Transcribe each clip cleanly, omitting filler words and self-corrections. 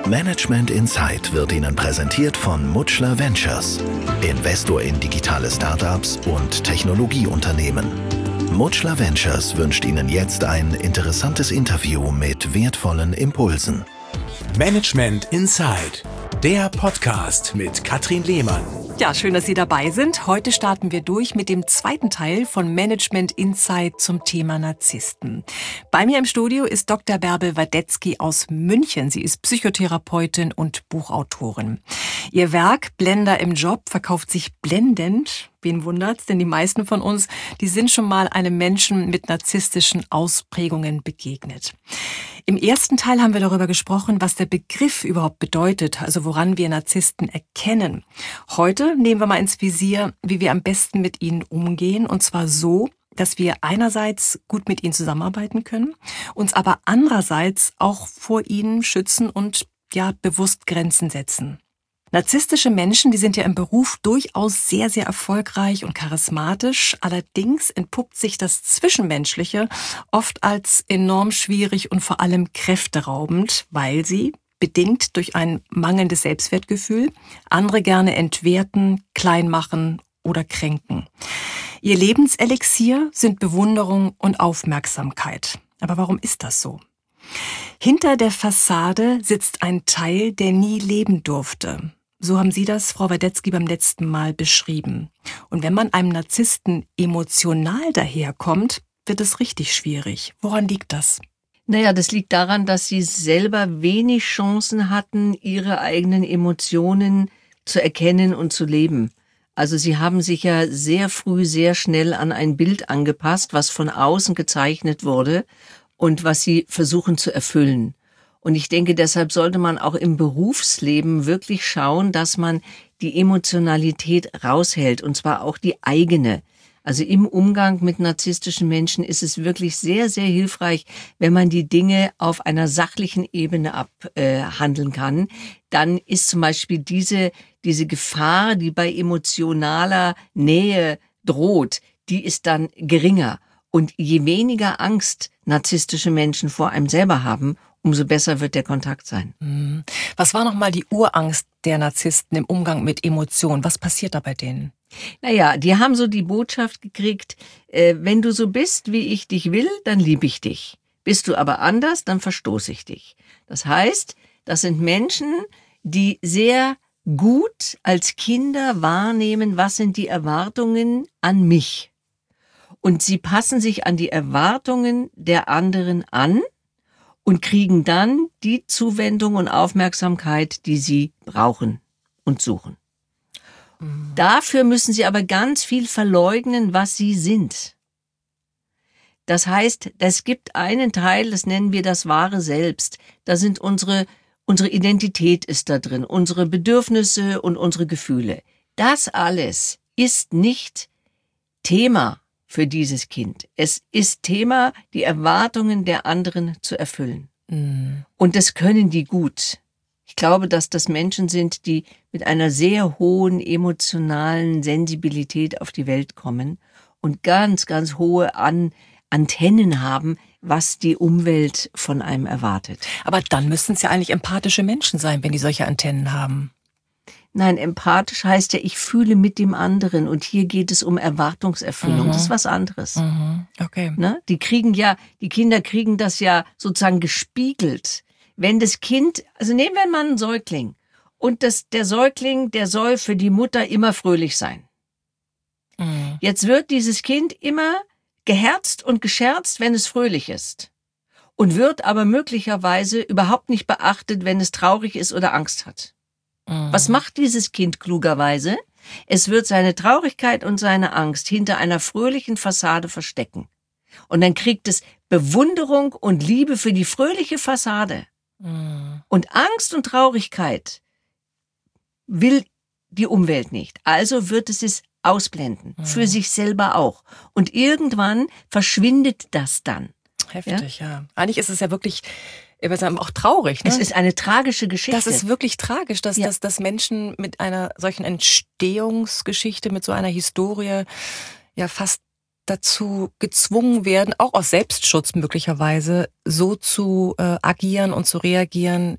Management Insight wird Ihnen präsentiert von Mutschler Ventures, Investor in digitale Startups und Technologieunternehmen. Mutschler Ventures wünscht Ihnen jetzt ein interessantes Interview mit wertvollen Impulsen. Management Insight, der Podcast mit Katrin Lehmann. Ja, schön, dass Sie dabei sind. Heute starten wir durch mit dem zweiten Teil von Management Insight zum Thema Narzissten. Bei mir im Studio ist Dr. Bärbel Wadetzky aus München. Sie ist Psychotherapeutin und Buchautorin. Ihr Werk Blender im Job verkauft sich blendend. Wen wundert's? Denn die meisten von uns, die sind schon mal einem Menschen mit narzisstischen Ausprägungen begegnet. Im ersten Teil haben wir darüber gesprochen, was der Begriff überhaupt bedeutet, also woran wir Narzissten erkennen. Heute nehmen wir mal ins Visier, wie wir am besten mit ihnen umgehen, und zwar so, dass wir einerseits gut mit ihnen zusammenarbeiten können, uns aber andererseits auch vor ihnen schützen und bewusst Grenzen setzen. Narzisstische Menschen, die sind ja im Beruf durchaus sehr, sehr erfolgreich und charismatisch. Allerdings entpuppt sich das Zwischenmenschliche oft als enorm schwierig und vor allem kräfteraubend, weil sie, bedingt durch ein mangelndes Selbstwertgefühl, andere gerne entwerten, klein machen oder kränken. Ihr Lebenselixier sind Bewunderung und Aufmerksamkeit. Aber warum ist das so? Hinter der Fassade sitzt ein Teil, der nie leben durfte. So haben Sie das, Frau Wadetzky, beim letzten Mal beschrieben. Und wenn man einem Narzissten emotional daherkommt, wird es richtig schwierig. Woran liegt das? Naja, das liegt daran, dass sie selber wenig Chancen hatten, ihre eigenen Emotionen zu erkennen und zu leben. Also sie haben sich ja sehr früh, sehr schnell an ein Bild angepasst, was von außen gezeichnet wurde und was sie versuchen zu erfüllen. Und ich denke, deshalb sollte man auch im Berufsleben wirklich schauen, dass man die Emotionalität raushält, und zwar auch die eigene. Also im Umgang mit narzisstischen Menschen ist es wirklich sehr, sehr hilfreich, wenn man die Dinge auf einer sachlichen Ebene abhandeln kann. Dann ist zum Beispiel diese Gefahr, die bei emotionaler Nähe droht, die ist dann geringer. Und je weniger Angst narzisstische Menschen vor einem selber haben, umso besser wird der Kontakt sein. Was war nochmal die Urangst der Narzissten im Umgang mit Emotionen? Was passiert da bei denen? Naja, die haben so die Botschaft gekriegt, wenn du so bist, wie ich dich will, dann liebe ich dich. Bist du aber anders, dann verstoße ich dich. Das heißt, das sind Menschen, die sehr gut als Kinder wahrnehmen, was sind die Erwartungen an mich. Und sie passen sich an die Erwartungen der anderen an und kriegen dann die Zuwendung und Aufmerksamkeit, die sie brauchen und suchen. Dafür müssen sie aber ganz viel verleugnen, was sie sind. Das heißt, es gibt einen Teil, das nennen wir das wahre Selbst. Da sind unsere Identität ist da drin, unsere Bedürfnisse und unsere Gefühle. Das alles ist nicht Thema für dieses Kind. Es ist Thema, die Erwartungen der anderen zu erfüllen. Und das können die gut. Ich glaube, dass das Menschen sind, die mit einer sehr hohen emotionalen Sensibilität auf die Welt kommen und ganz, ganz hohe Antennen haben, was die Umwelt von einem erwartet. Aber dann müssten es ja eigentlich empathische Menschen sein, wenn die solche Antennen haben. Nein, empathisch heißt ja, ich fühle mit dem anderen, und hier geht es um Erwartungserfüllung. Das ist was anderes. Okay. Ne? Die Kinder kriegen das ja sozusagen gespiegelt. Wenn das Kind, also nehmen wir mal einen Säugling, und der Säugling, der soll für die Mutter immer fröhlich sein. Jetzt wird dieses Kind immer geherzt und gescherzt, wenn es fröhlich ist. Und wird aber möglicherweise überhaupt nicht beachtet, wenn es traurig ist oder Angst hat. Was macht dieses Kind klugerweise? Es wird seine Traurigkeit und seine Angst hinter einer fröhlichen Fassade verstecken. Und dann kriegt es Bewunderung und Liebe für die fröhliche Fassade. Und Angst und Traurigkeit will die Umwelt nicht. Also wird es ausblenden. Für sich selber auch. Und irgendwann verschwindet das dann. Heftig, ja. Eigentlich ist es ja wirklich, ich würde sagen, auch traurig. Ne? Es ist eine tragische Geschichte. Das ist wirklich tragisch, dass Menschen mit einer solchen Entstehungsgeschichte, mit so einer Historie ja fast dazu gezwungen werden, auch aus Selbstschutz möglicherweise, so zu agieren und zu reagieren,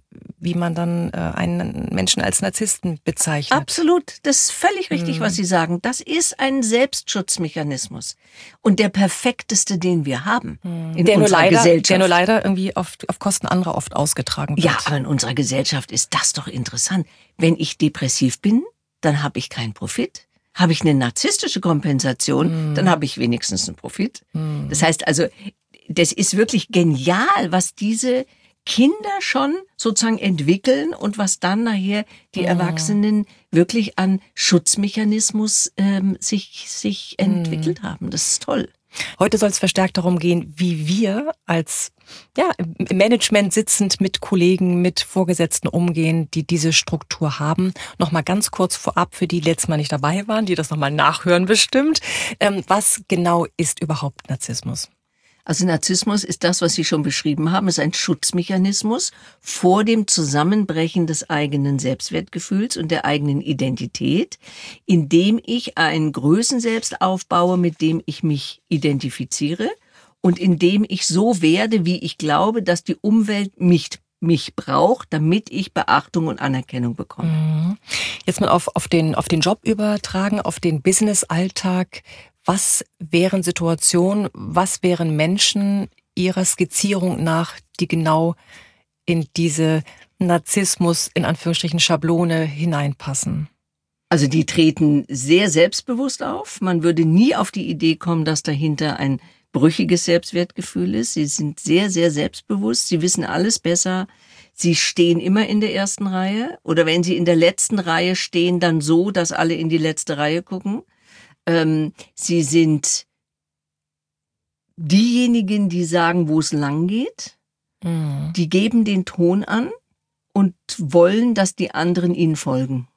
wie man dann einen Menschen als Narzissten bezeichnet. Absolut, das ist völlig richtig, was Sie sagen. Das ist ein Selbstschutzmechanismus und der perfekteste, den wir haben in unserer Gesellschaft. Der nur leider irgendwie auf Kosten anderer oft ausgetragen wird. Ja, aber in unserer Gesellschaft ist das doch interessant. Wenn ich depressiv bin, dann habe ich keinen Profit. Habe ich eine narzisstische Kompensation, dann habe ich wenigstens einen Profit. Das heißt also, das ist wirklich genial, was diese Kinder schon sozusagen entwickeln und was dann nachher die Erwachsenen wirklich an Schutzmechanismus sich entwickelt haben. Das ist toll. Heute soll es verstärkt darum gehen, wie wir als im Management sitzend mit Kollegen, mit Vorgesetzten umgehen, die diese Struktur haben. Nochmal ganz kurz vorab für die, die letztes Mal nicht dabei waren, die das nochmal nachhören bestimmt. Was genau ist überhaupt Narzissmus? Also Narzissmus ist das, was Sie schon beschrieben haben, ist ein Schutzmechanismus vor dem Zusammenbrechen des eigenen Selbstwertgefühls und der eigenen Identität, indem ich ein Größenselbst aufbaue, mit dem ich mich identifiziere und indem ich so werde, wie ich glaube, dass die Umwelt mich braucht, damit ich Beachtung und Anerkennung bekomme. Jetzt mal auf den Job übertragen, auf den Business-Alltag. Was wären Situationen, was wären Menschen Ihrer Skizzierung nach, die genau in diese Narzissmus, in Anführungsstrichen, Schablone hineinpassen? Also die treten sehr selbstbewusst auf. Man würde nie auf die Idee kommen, dass dahinter ein brüchiges Selbstwertgefühl ist. Sie sind sehr, sehr selbstbewusst. Sie wissen alles besser. Sie stehen immer in der ersten Reihe. Oder wenn sie in der letzten Reihe stehen, dann so, dass alle in die letzte Reihe gucken. Sie sind diejenigen, die sagen, wo es lang geht. Die geben den Ton an und wollen, dass die anderen ihnen folgen.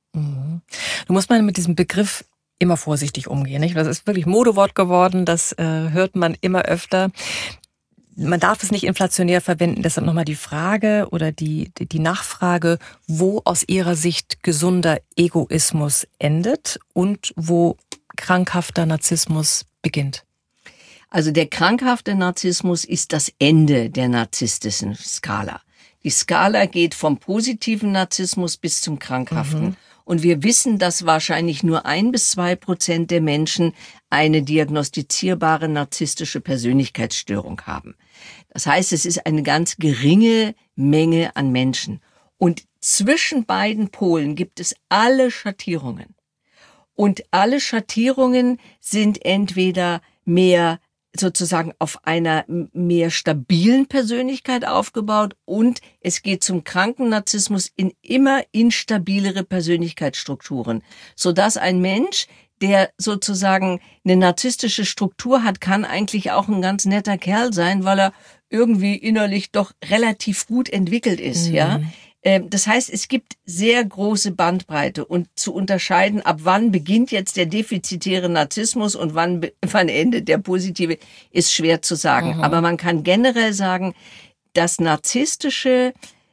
Du musst mal mit diesem Begriff immer vorsichtig umgehen, nicht? Das ist wirklich Modewort geworden, das hört man immer öfter. Man darf es nicht inflationär verwenden, deshalb nochmal die Frage oder die Nachfrage, wo aus Ihrer Sicht gesunder Egoismus endet und wo krankhafter Narzissmus beginnt? Also der krankhafte Narzissmus ist das Ende der narzisstischen Skala. Die Skala geht vom positiven Narzissmus bis zum krankhaften. Und wir wissen, dass wahrscheinlich nur 1-2% der Menschen eine diagnostizierbare narzisstische Persönlichkeitsstörung haben. Das heißt, es ist eine ganz geringe Menge an Menschen. Und zwischen beiden Polen gibt es alle Schattierungen. Und alle Schattierungen sind entweder mehr sozusagen auf einer mehr stabilen Persönlichkeit aufgebaut und es geht zum kranken Narzissmus in immer instabilere Persönlichkeitsstrukturen, sodass ein Mensch, der sozusagen eine narzisstische Struktur hat, kann eigentlich auch ein ganz netter Kerl sein, weil er irgendwie innerlich doch relativ gut entwickelt ist, ja. Das heißt, es gibt sehr große Bandbreite und zu unterscheiden, ab wann beginnt jetzt der defizitäre Narzissmus und wann endet der positive, ist schwer zu sagen. Aber man kann generell sagen, das Narzisstische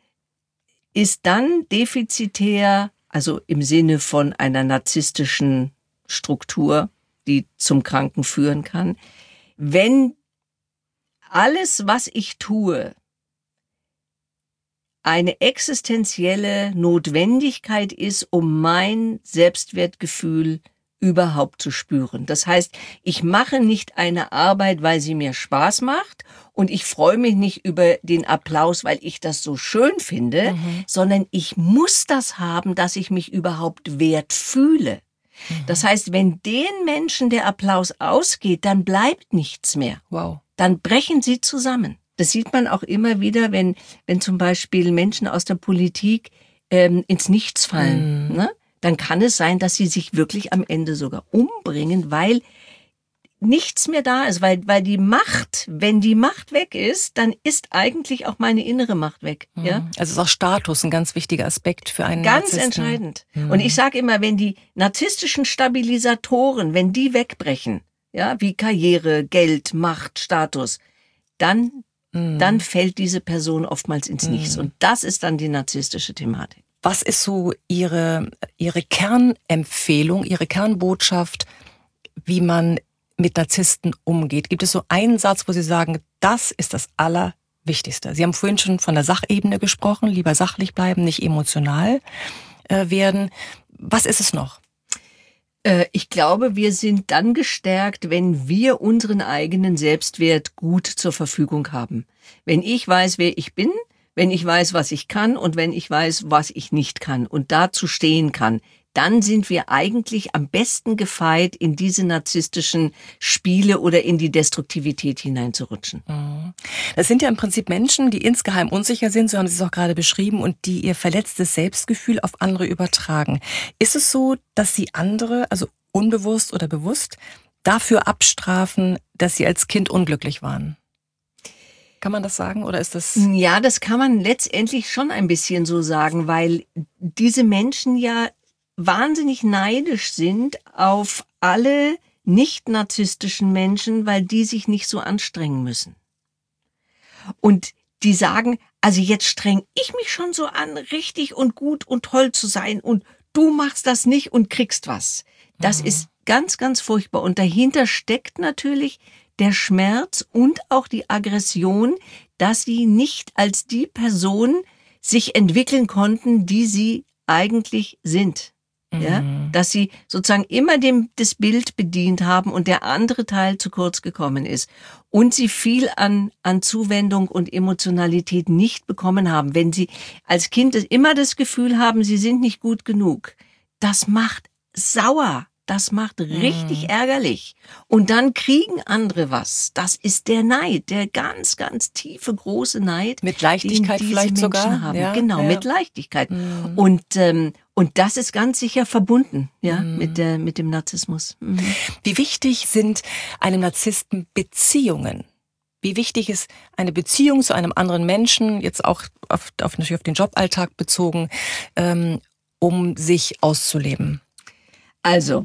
ist dann defizitär, also im Sinne von einer narzisstischen Struktur, die zum Kranken führen kann, wenn alles, was ich tue, eine existenzielle Notwendigkeit ist, um mein Selbstwertgefühl überhaupt zu spüren. Das heißt, ich mache nicht eine Arbeit, weil sie mir Spaß macht und ich freue mich nicht über den Applaus, weil ich das so schön finde, sondern ich muss das haben, dass ich mich überhaupt wert fühle. Das heißt, wenn den Menschen der Applaus ausgeht, dann bleibt nichts mehr. Wow. Dann brechen sie zusammen. Das sieht man auch immer wieder, wenn zum Beispiel Menschen aus der Politik ins Nichts fallen. Ne? Dann kann es sein, dass sie sich wirklich am Ende sogar umbringen, weil nichts mehr da ist. Weil die Macht, wenn die Macht weg ist, dann ist eigentlich auch meine innere Macht weg. Ja? Also ist auch Status ein ganz wichtiger Aspekt für einen Ganz Narzissten. entscheidend. Und ich sage immer, wenn die narzisstischen Stabilisatoren, wenn die wegbrechen, ja, wie Karriere, Geld, Macht, Status, dann fällt diese Person oftmals ins Nichts. Und das ist dann die narzisstische Thematik. Was ist so Ihre Kernempfehlung, Ihre Kernbotschaft, wie man mit Narzissten umgeht? Gibt es so einen Satz, wo Sie sagen, das ist das Wichtigste? Sie haben vorhin schon von der Sachebene gesprochen, lieber sachlich bleiben, nicht emotional werden. Was ist es noch? Ich glaube, wir sind dann gestärkt, wenn wir unseren eigenen Selbstwert gut zur Verfügung haben. Wenn ich weiß, wer ich bin, wenn ich weiß, was ich kann und wenn ich weiß, was ich nicht kann und dazu stehen kann, dann sind wir eigentlich am besten gefeit, in diese narzisstischen Spiele oder in die Destruktivität hineinzurutschen. Das sind ja im Prinzip Menschen, die insgeheim unsicher sind, so haben Sie es auch gerade beschrieben, und die ihr verletztes Selbstgefühl auf andere übertragen. Ist es so, dass Sie andere, also unbewusst oder bewusst, dafür abstrafen, dass sie als Kind unglücklich waren? Kann man das sagen oder ist das... Ja, das kann man letztendlich schon ein bisschen so sagen, weil diese Menschen ja wahnsinnig neidisch sind auf alle nicht-narzisstischen Menschen, weil die sich nicht so anstrengen müssen. Und die sagen, also jetzt streng ich mich schon so an, richtig und gut und toll zu sein und du machst das nicht und kriegst was. Das ist ganz, ganz furchtbar. Und dahinter steckt natürlich der Schmerz und auch die Aggression, dass sie nicht als die Person sich entwickeln konnten, die sie eigentlich sind. Ja, dass sie sozusagen immer das Bild bedient haben und der andere Teil zu kurz gekommen ist. Und sie viel an Zuwendung und Emotionalität nicht bekommen haben. Wenn sie als Kind immer das Gefühl haben, sie sind nicht gut genug, das macht sauer. Das macht richtig ärgerlich. Und dann kriegen andere was. Das ist der Neid, der ganz, ganz tiefe, große Neid. Mit Leichtigkeit vielleicht Menschen sogar? Haben. Ja, genau, ja. Mit Leichtigkeit. Und das ist ganz sicher verbunden, ja, mit dem Narzissmus. Wie wichtig sind einem Narzissten Beziehungen? Wie wichtig ist eine Beziehung zu einem anderen Menschen, jetzt auch natürlich auf den Joballtag bezogen, um sich auszuleben? Also,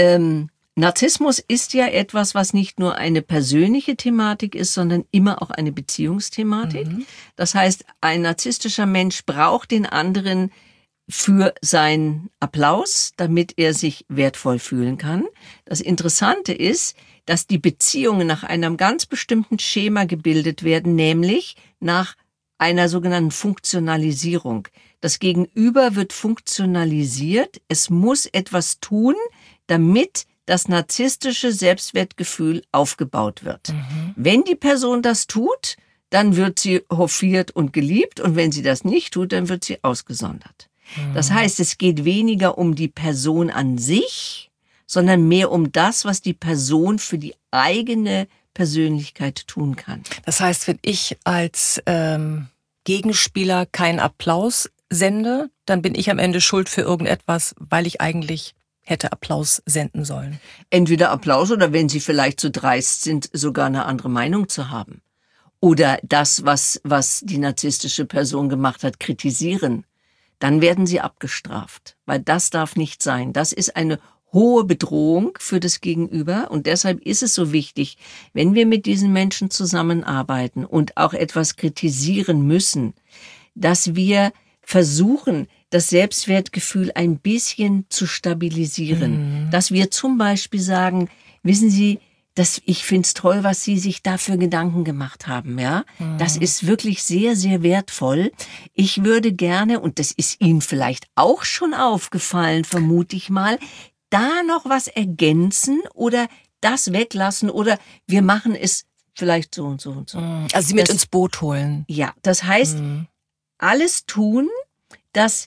Narzissmus ist ja etwas, was nicht nur eine persönliche Thematik ist, sondern immer auch eine Beziehungsthematik. Das heißt, ein narzisstischer Mensch braucht den anderen für seinen Applaus, damit er sich wertvoll fühlen kann. Das Interessante ist, dass die Beziehungen nach einem ganz bestimmten Schema gebildet werden, nämlich nach einer sogenannten Funktionalisierung. Das Gegenüber wird funktionalisiert. Es muss etwas tun, damit das narzisstische Selbstwertgefühl aufgebaut wird. Wenn die Person das tut, dann wird sie hofiert und geliebt. Und wenn sie das nicht tut, dann wird sie ausgesondert. Das heißt, es geht weniger um die Person an sich, sondern mehr um das, was die Person für die eigene Persönlichkeit tun kann. Das heißt, wenn ich als Gegenspieler keinen Applaus sende, dann bin ich am Ende schuld für irgendetwas, weil ich eigentlich hätte Applaus senden sollen. Entweder Applaus oder wenn sie vielleicht so dreist sind, sogar eine andere Meinung zu haben. Oder das, was die narzisstische Person gemacht hat, kritisieren. Dann werden sie abgestraft, weil das darf nicht sein. Das ist eine hohe Bedrohung für das Gegenüber und deshalb ist es so wichtig, wenn wir mit diesen Menschen zusammenarbeiten und auch etwas kritisieren müssen, dass wir versuchen, das Selbstwertgefühl ein bisschen zu stabilisieren. Dass wir zum Beispiel sagen, wissen Sie, ich find's toll, was Sie sich dafür Gedanken gemacht haben, ja. Das ist wirklich sehr, sehr wertvoll. Ich würde gerne, und das ist Ihnen vielleicht auch schon aufgefallen, vermute ich mal, da noch was ergänzen oder das weglassen oder wir machen es vielleicht so und so und so. Also sie mit ins Boot holen. Ja, das heißt, alles tun, dass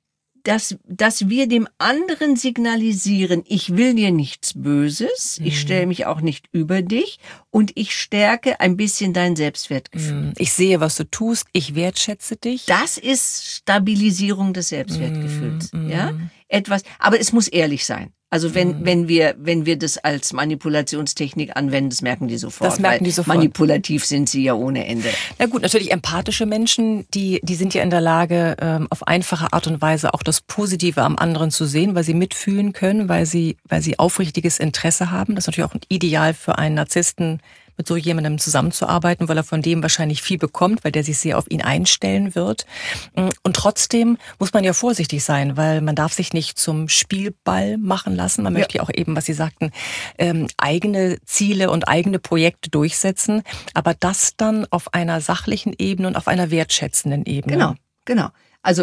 wir dem anderen signalisieren, ich will dir nichts Böses, ich stelle mich auch nicht über dich und ich stärke ein bisschen dein Selbstwertgefühl. Ich sehe, was du tust, ich wertschätze dich. Das ist Stabilisierung des Selbstwertgefühls. Ja? Etwas, aber es muss ehrlich sein. Also wenn wir das als Manipulationstechnik anwenden, das merken die sofort. Das merken die sofort. Manipulativ sind sie ja ohne Ende. Na gut, natürlich empathische Menschen, die sind ja in der Lage, auf einfache Art und Weise auch das Positive am anderen zu sehen, weil sie mitfühlen können, weil sie aufrichtiges Interesse haben. Das ist natürlich auch ein Ideal für einen Narzissten, mit so jemandem zusammenzuarbeiten, weil er von dem wahrscheinlich viel bekommt, weil der sich sehr auf ihn einstellen wird. Und trotzdem muss man ja vorsichtig sein, weil man darf sich nicht zum Spielball machen lassen. Man möchte ja auch eben, was Sie sagten, eigene Ziele und eigene Projekte durchsetzen, aber das dann auf einer sachlichen Ebene und auf einer wertschätzenden Ebene. Genau. Also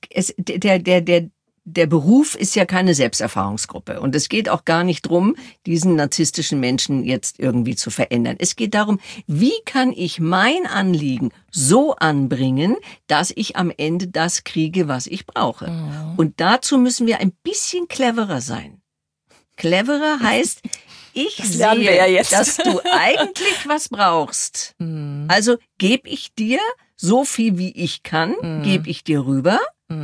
der Beruf ist ja keine Selbsterfahrungsgruppe und es geht auch gar nicht drum, diesen narzisstischen Menschen jetzt irgendwie zu verändern. Es geht darum, wie kann ich mein Anliegen so anbringen, dass ich am Ende das kriege, was ich brauche. Und dazu müssen wir ein bisschen cleverer sein. Cleverer heißt, ich sehe, dass du eigentlich was brauchst. Also gebe ich dir so viel, wie ich kann, gebe ich dir rüber,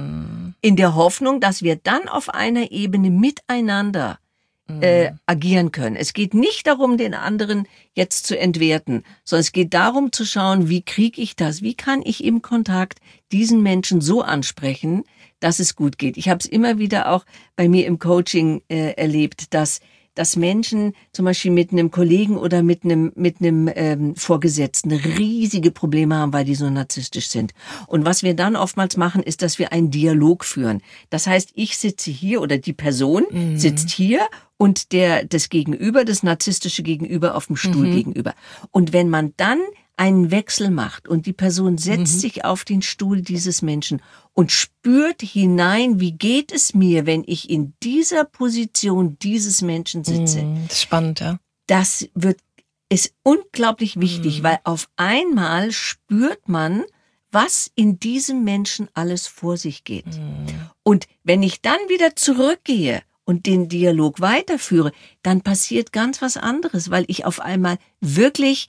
in der Hoffnung, dass wir dann auf einer Ebene miteinander agieren können. Es geht nicht darum, den anderen jetzt zu entwerten, sondern es geht darum zu schauen, wie kriege ich das, wie kann ich im Kontakt diesen Menschen so ansprechen, dass es gut geht. Ich habe es immer wieder auch bei mir im Coaching erlebt, dass Menschen zum Beispiel mit einem Kollegen oder mit einem Vorgesetzten riesige Probleme haben, weil die so narzisstisch sind. Und was wir dann oftmals machen, ist, dass wir einen Dialog führen. Das heißt, ich sitze hier oder die Person sitzt hier und das Gegenüber, das narzisstische Gegenüber auf dem Stuhl gegenüber. Und wenn man dann einen Wechsel macht und die Person setzt sich auf den Stuhl dieses Menschen und spürt hinein, wie geht es mir, wenn ich in dieser Position dieses Menschen sitze. Das ist spannend, ja. Das ist unglaublich wichtig, weil auf einmal spürt man, was in diesem Menschen alles vor sich geht. Und wenn ich dann wieder zurückgehe und den Dialog weiterführe, dann passiert ganz was anderes, weil ich auf einmal wirklich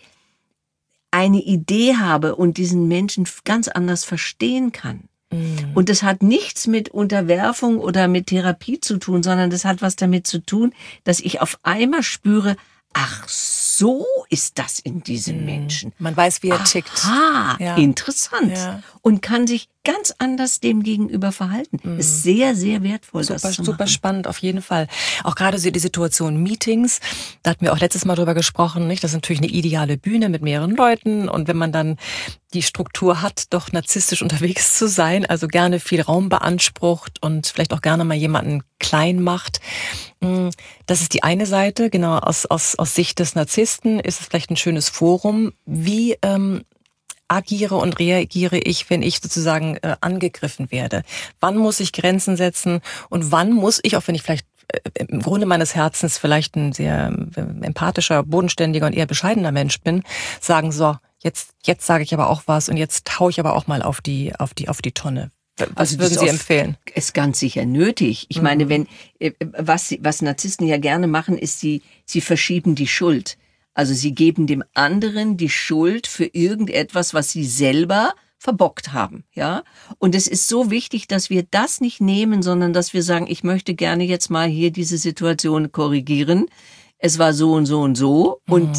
eine Idee habe und diesen Menschen ganz anders verstehen kann. Und das hat nichts mit Unterwerfung oder mit Therapie zu tun, sondern das hat was damit zu tun, dass ich auf einmal spüre, ach, so ist das in diesem Menschen. Man weiß, wie er tickt. Ja. Interessant. Ja. Und kann sich ganz anders dem gegenüber verhalten. Ist sehr, sehr wertvoll, das zu machen. Super spannend, auf jeden Fall. Auch gerade so die Situation Meetings, da hatten wir auch letztes Mal drüber gesprochen, nicht? Das ist natürlich eine ideale Bühne mit mehreren Leuten und wenn man dann die Struktur hat, doch narzisstisch unterwegs zu sein, also gerne viel Raum beansprucht und vielleicht auch gerne mal jemanden klein macht. Das ist die eine Seite, genau, aus Sicht des Narzissten ist es vielleicht ein schönes Forum. Wie agiere und reagiere ich, wenn ich sozusagen angegriffen werde? Wann muss ich Grenzen setzen und wann muss ich, auch wenn ich vielleicht im Grunde meines Herzens vielleicht ein sehr empathischer, bodenständiger und eher bescheidener Mensch bin, sagen, so, jetzt sage ich aber auch was und jetzt hau ich aber auch mal auf die Tonne. Was würden Sie empfehlen? Ist ganz sicher nötig. Ich meine, was Narzissten ja gerne machen, ist, sie verschieben die Schuld. Also sie geben dem anderen die Schuld für irgendetwas, was sie selber verbockt haben, ja. Und es ist so wichtig, dass wir das nicht nehmen, sondern dass wir sagen, ich möchte gerne jetzt mal hier diese Situation korrigieren. Es war so und so und so. Und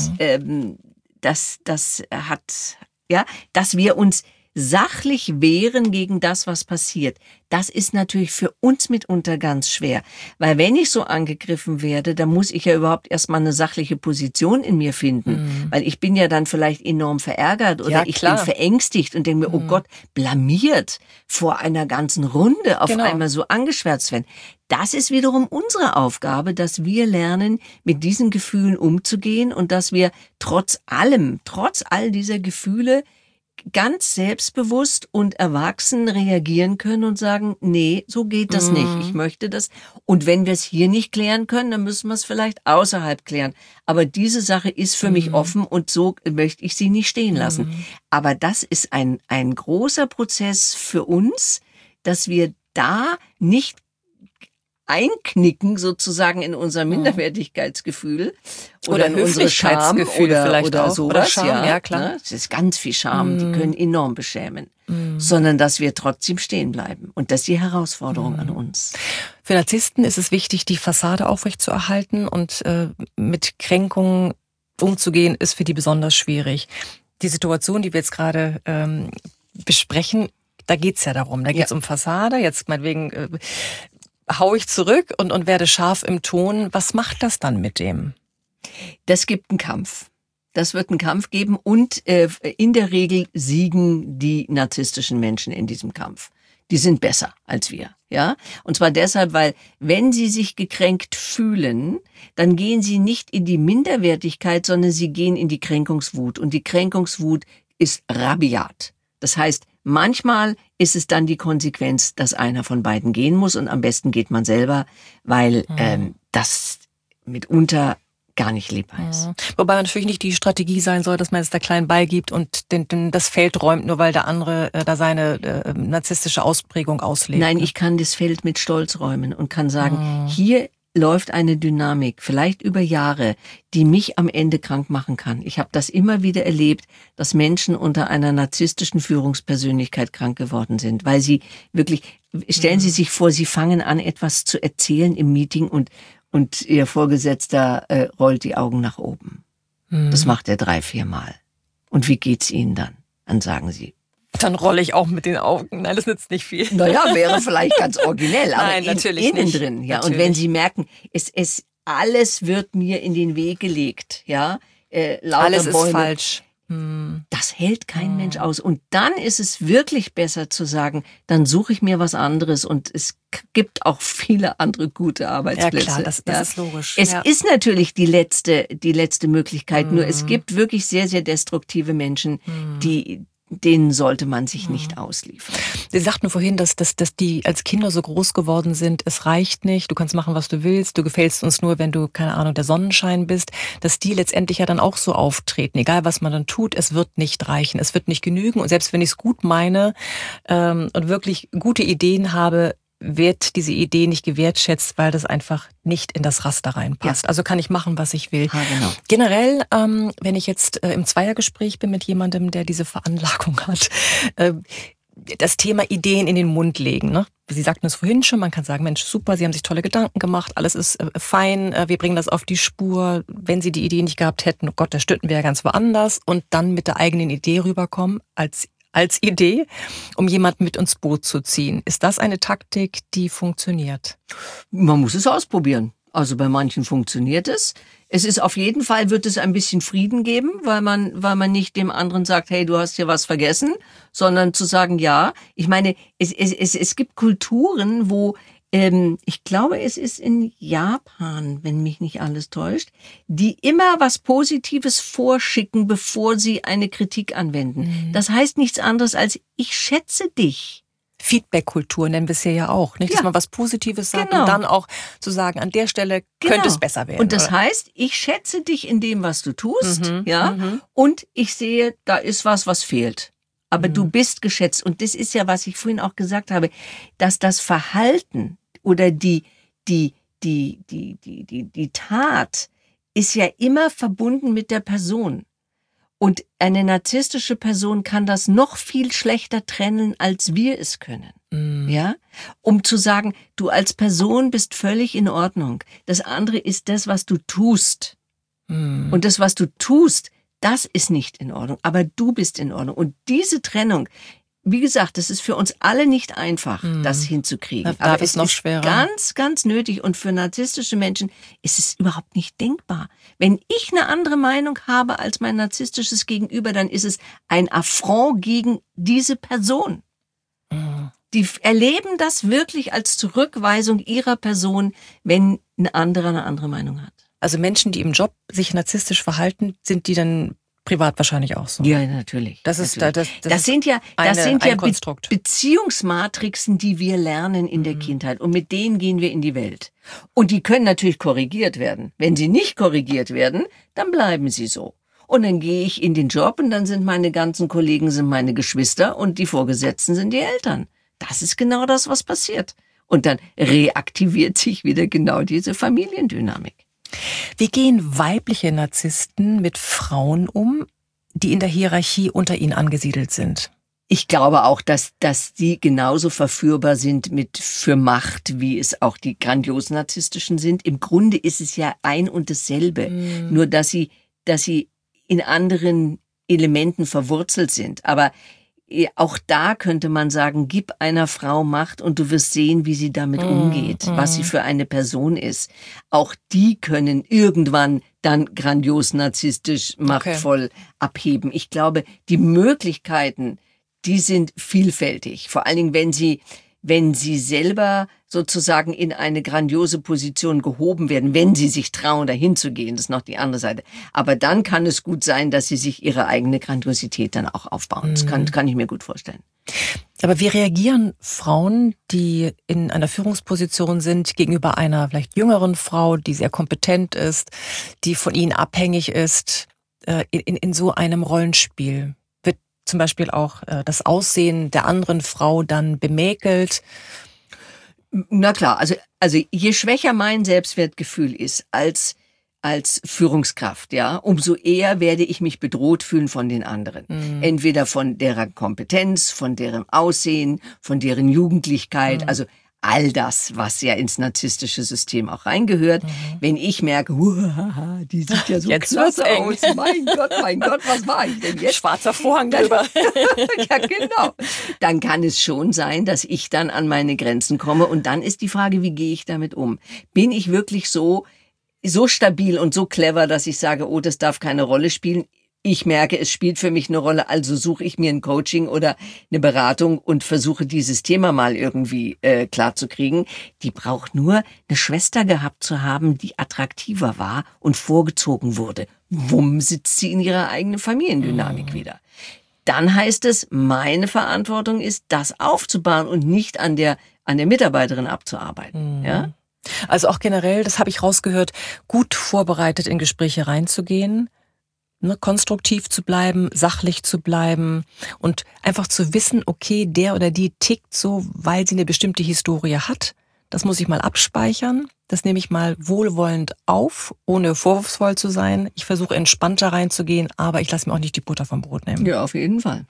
das hat, ja, dass wir uns sachlich wehren gegen das, was passiert. Das ist natürlich für uns mitunter ganz schwer. Weil wenn ich so angegriffen werde, dann muss ich ja überhaupt erstmal eine sachliche Position in mir finden. Weil ich bin ja dann vielleicht enorm verärgert oder ich bin verängstigt und denke mir, oh Gott, blamiert vor einer ganzen Runde auf einmal so angeschwärzt werden. Das ist wiederum unsere Aufgabe, dass wir lernen, mit diesen Gefühlen umzugehen und dass wir trotz all dieser Gefühle ganz selbstbewusst und erwachsen reagieren können und sagen, nee, so geht das nicht, ich möchte das. Und wenn wir es hier nicht klären können, dann müssen wir es vielleicht außerhalb klären. Aber diese Sache ist für mich offen und so möchte ich sie nicht stehen lassen. Aber das ist ein großer Prozess für uns, dass wir da nicht einknicken sozusagen in unser Minderwertigkeitsgefühl oder in unsere Scham oder sowas. Oder Scham, ja klar. Ne? Es ist ganz viel Scham, die können enorm beschämen. Sondern dass wir trotzdem stehen bleiben. Und das ist die Herausforderung an uns. Für Narzissten ist es wichtig, die Fassade aufrechtzuerhalten und mit Kränkungen umzugehen, ist für die besonders schwierig. Die Situation, die wir jetzt gerade besprechen, da geht's ja darum. Da geht's um Fassade, jetzt meinetwegen hau ich zurück und werde scharf im Ton. Was macht das dann mit dem? Das gibt einen Kampf. Das wird einen Kampf geben und in der Regel siegen die narzisstischen Menschen in diesem Kampf. Die sind besser als wir, ja? Und zwar deshalb, weil wenn sie sich gekränkt fühlen, dann gehen sie nicht in die Minderwertigkeit, sondern sie gehen in die Kränkungswut. Und die Kränkungswut ist rabiat. Das heißt, manchmal ist es dann die Konsequenz, dass einer von beiden gehen muss und am besten geht man selber, weil das mitunter gar nicht lebbar ist. Wobei natürlich nicht die Strategie sein soll, dass man es da klein beigibt und das Feld räumt, nur weil der andere da seine narzisstische Ausprägung auslebt. Nein, ich kann das Feld mit Stolz räumen und kann sagen, hier läuft eine Dynamik, vielleicht über Jahre, die mich am Ende krank machen kann. Ich habe das immer wieder erlebt, dass Menschen unter einer narzisstischen Führungspersönlichkeit krank geworden sind, weil sie wirklich, stellen Sie sich vor, sie fangen an, etwas zu erzählen im Meeting und ihr Vorgesetzter rollt die Augen nach oben. Das macht er 3-4 Mal. Und wie geht's Ihnen dann? Dann sagen Sie. Dann rolle ich auch mit den Augen. Nein, das nützt nicht viel. Naja, wäre vielleicht ganz originell, aber nein, natürlich innen nicht. drin. Ja. Natürlich. Und wenn Sie merken, alles wird mir in den Weg gelegt, ja, lauter alles ist Bäume, falsch. Das hält kein Mensch aus. Und dann ist es wirklich besser zu sagen, dann suche ich mir was anderes. Und es gibt auch viele andere gute Arbeitsplätze. Ja klar, das ist logisch. Es ist natürlich die letzte Möglichkeit. Nur es gibt wirklich sehr, sehr destruktive Menschen, denen sollte man sich nicht ausliefern. Sie sagten vorhin, dass die als Kinder so groß geworden sind, es reicht nicht, du kannst machen, was du willst, du gefällst uns nur, wenn du, keine Ahnung, der Sonnenschein bist, dass die letztendlich ja dann auch so auftreten, egal was man dann tut, es wird nicht reichen, es wird nicht genügen und selbst wenn ich es gut meine und wirklich gute Ideen habe, wird diese Idee nicht gewertschätzt, weil das einfach nicht in das Raster reinpasst. Ja. Also kann ich machen, was ich will. Ja, genau. Generell, wenn ich jetzt im Zweiergespräch bin mit jemandem, der diese Veranlagung hat, das Thema Ideen in den Mund legen. Ne? Sie sagten es vorhin schon, man kann sagen, Mensch, super, Sie haben sich tolle Gedanken gemacht, alles ist fein, wir bringen das auf die Spur. Wenn Sie die Idee nicht gehabt hätten, oh Gott, da stünden wir ja ganz woanders und dann mit der eigenen Idee rüberkommen als Idee, um jemanden mit ins Boot zu ziehen. Ist das eine Taktik, die funktioniert? Man muss es ausprobieren. Also bei manchen funktioniert es. Es ist auf jeden Fall, wird es ein bisschen Frieden geben, weil man nicht dem anderen sagt, hey, du hast hier was vergessen, sondern zu sagen, ja. Ich meine, es gibt Kulturen, wo ich glaube, es ist in Japan, wenn mich nicht alles täuscht, die immer was Positives vorschicken, bevor sie eine Kritik anwenden. Das heißt nichts anderes als, ich schätze dich. Feedback-Kultur nennen wir es hier ja auch. Nicht, dass man was Positives sagt und dann auch zu sagen, an der Stelle könnte es besser werden. Und das heißt, ich schätze dich in dem, was du tust, und ich sehe, da ist was fehlt. Aber du bist geschätzt. Und das ist ja, was ich vorhin auch gesagt habe, dass das Verhalten oder die Tat ist ja immer verbunden mit der Person. Und eine narzisstische Person kann das noch viel schlechter trennen, als wir es können. Ja? Um zu sagen, du als Person bist völlig in Ordnung. Das andere ist das, was du tust. Und das, was du tust, das ist nicht in Ordnung, aber du bist in Ordnung. Und diese Trennung, wie gesagt, das ist für uns alle nicht einfach, das hinzukriegen. Aber es ist noch schwerer. Ganz, ganz nötig. Und für narzisstische Menschen ist es überhaupt nicht denkbar. Wenn ich eine andere Meinung habe als mein narzisstisches Gegenüber, dann ist es ein Affront gegen diese Person. Die erleben das wirklich als Zurückweisung ihrer Person, wenn ein anderer eine andere Meinung hat. Also Menschen, die im Job sich narzisstisch verhalten, sind die dann privat wahrscheinlich auch so? Ja, natürlich. Das sind ja Beziehungsmatrixen, die wir lernen in der Kindheit. Und mit denen gehen wir in die Welt. Und die können natürlich korrigiert werden. Wenn sie nicht korrigiert werden, dann bleiben sie so. Und dann gehe ich in den Job und dann sind meine ganzen Kollegen sind meine Geschwister und die Vorgesetzten sind die Eltern. Das ist genau das, was passiert. Und dann reaktiviert sich wieder genau diese Familiendynamik. Wie gehen weibliche Narzissten mit Frauen um, die in der Hierarchie unter ihnen angesiedelt sind? Ich glaube auch, dass die genauso verführbar sind für Macht, wie es auch die grandiosen narzisstischen sind. Im Grunde ist es ja ein und dasselbe, nur dass sie in anderen Elementen verwurzelt sind. Aber auch da könnte man sagen, gib einer Frau Macht und du wirst sehen, wie sie damit umgeht, was sie für eine Person ist. Auch die können irgendwann dann grandios narzisstisch, machtvoll abheben. Ich glaube, die Möglichkeiten, die sind vielfältig. Vor allen Dingen, wenn sie selber sozusagen in eine grandiose Position gehoben werden, wenn sie sich trauen, dahin zu gehen, das ist noch die andere Seite. Aber dann kann es gut sein, dass sie sich ihre eigene Grandiosität dann auch aufbauen. Das kann ich mir gut vorstellen. Aber wie reagieren Frauen, die in einer Führungsposition sind, gegenüber einer vielleicht jüngeren Frau, die sehr kompetent ist, die von ihnen abhängig ist, in so einem Rollenspiel? Wird zum Beispiel auch das Aussehen der anderen Frau dann bemäkelt? Na klar, also je schwächer mein Selbstwertgefühl ist als Führungskraft, ja, umso eher werde ich mich bedroht fühlen von den anderen. Entweder von deren Kompetenz, von deren Aussehen, von deren Jugendlichkeit, also all das, was ja ins narzisstische System auch reingehört. Wenn ich merke, die sieht ja so jetzt klasse aus, mein Gott, was mache ich denn jetzt? Schwarzer Vorhang drüber. Ja, genau. Dann kann es schon sein, dass ich dann an meine Grenzen komme und dann ist die Frage, wie gehe ich damit um? Bin ich wirklich so stabil und so clever, dass ich sage, oh, das darf keine Rolle spielen? Ich merke, es spielt für mich eine Rolle, also suche ich mir ein Coaching oder eine Beratung und versuche dieses Thema mal irgendwie klar zu kriegen. Die braucht nur eine Schwester gehabt zu haben, die attraktiver war und vorgezogen wurde. Wumm, sitzt sie in ihrer eigenen Familiendynamik wieder. Dann heißt es, meine Verantwortung ist, das aufzubauen und nicht an der Mitarbeiterin abzuarbeiten. Ja? Also auch generell, das habe ich rausgehört, gut vorbereitet in Gespräche reinzugehen, konstruktiv zu bleiben, sachlich zu bleiben und einfach zu wissen, okay, der oder die tickt so, weil sie eine bestimmte Historie hat. Das muss ich mal abspeichern. Das nehme ich mal wohlwollend auf, ohne vorwurfsvoll zu sein. Ich versuche entspannter reinzugehen, aber ich lasse mir auch nicht die Butter vom Brot nehmen. Ja, auf jeden Fall.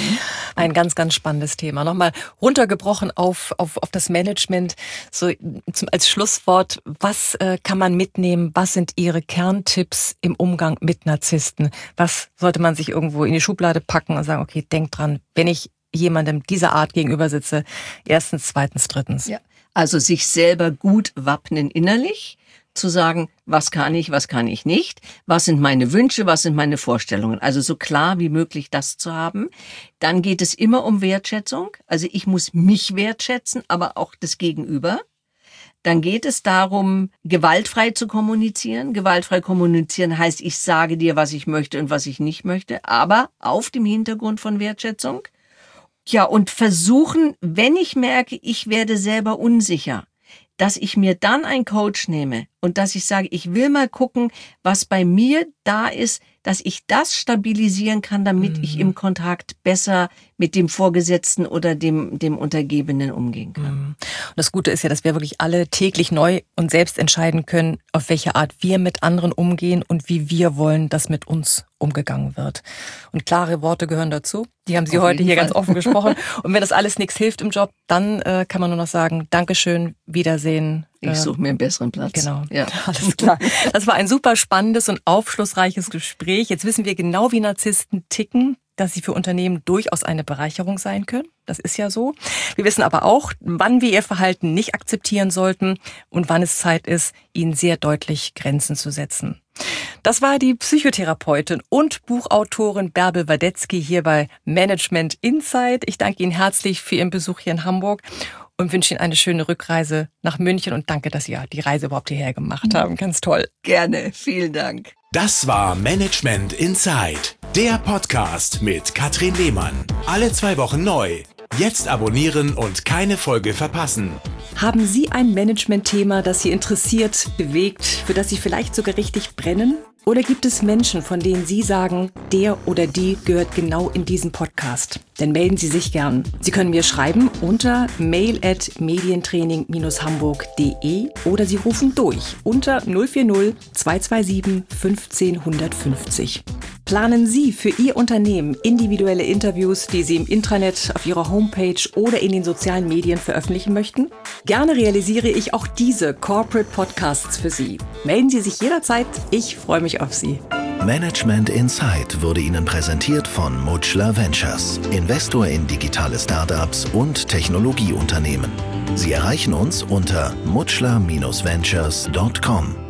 Ein ganz, ganz spannendes Thema. Nochmal runtergebrochen auf das Management. So als Schlusswort, was kann man mitnehmen? Was sind Ihre Kerntipps im Umgang mit Narzissten? Was sollte man sich irgendwo in die Schublade packen und sagen, okay, denk dran, wenn ich jemandem dieser Art gegenüber sitze, erstens, zweitens, drittens. Ja. Also sich selber gut wappnen innerlich, zu sagen, was kann ich nicht, was sind meine Wünsche, was sind meine Vorstellungen. Also so klar wie möglich das zu haben. Dann geht es immer um Wertschätzung. Also ich muss mich wertschätzen, aber auch das Gegenüber. Dann geht es darum, gewaltfrei zu kommunizieren. Gewaltfrei kommunizieren heißt, ich sage dir, was ich möchte und was ich nicht möchte, aber auf dem Hintergrund von Wertschätzung. Ja, und versuchen, wenn ich merke, ich werde selber unsicher, dass ich mir dann einen Coach nehme und dass ich sage, ich will mal gucken, was bei mir da ist, dass ich das stabilisieren kann, damit ich im Kontakt besser mit dem Vorgesetzten oder dem Untergebenen umgehen kann. Und das Gute ist ja, dass wir wirklich alle täglich neu und selbst entscheiden können, auf welche Art wir mit anderen umgehen und wie wir wollen, dass mit uns umgegangen wird. Und klare Worte gehören dazu. Die haben Sie heute hier ganz offen gesprochen. Und wenn das alles nichts hilft im Job, dann kann man nur noch sagen, Dankeschön, Wiedersehen. Ich suche mir einen besseren Platz. Genau, ja. Alles klar. Das war ein super spannendes und aufschlussreiches Gespräch. Jetzt wissen wir genau, wie Narzissten ticken, dass sie für Unternehmen durchaus eine Bereicherung sein können. Das ist ja so. Wir wissen aber auch, wann wir ihr Verhalten nicht akzeptieren sollten und wann es Zeit ist, ihnen sehr deutlich Grenzen zu setzen. Das war die Psychotherapeutin und Buchautorin Bärbel Wadetzky hier bei Management Insight. Ich danke Ihnen herzlich für Ihren Besuch hier in Hamburg und wünsche Ihnen eine schöne Rückreise nach München und danke, dass Sie ja die Reise überhaupt hierher gemacht haben. Ganz toll. Gerne, vielen Dank. Das war Management Insight, der Podcast mit Katrin Lehmann. Alle 2 Wochen neu. Jetzt abonnieren und keine Folge verpassen. Haben Sie ein Management-Thema, das Sie interessiert, bewegt, für das Sie vielleicht sogar richtig brennen? Oder gibt es Menschen, von denen Sie sagen, der oder die gehört genau in diesen Podcast? Dann melden Sie sich gern. Sie können mir schreiben unter mail@medientraining-hamburg.de oder Sie rufen durch unter 040 227 15 150. Planen Sie für Ihr Unternehmen individuelle Interviews, die Sie im Intranet, auf Ihrer Homepage oder in den sozialen Medien veröffentlichen möchten? Gerne realisiere ich auch diese Corporate Podcasts für Sie. Melden Sie sich jederzeit. Ich freue mich auf Sie. Management Insight wurde Ihnen präsentiert von Mutchler Ventures, Investor in digitale Startups und Technologieunternehmen. Sie erreichen uns unter mutchler-ventures.com.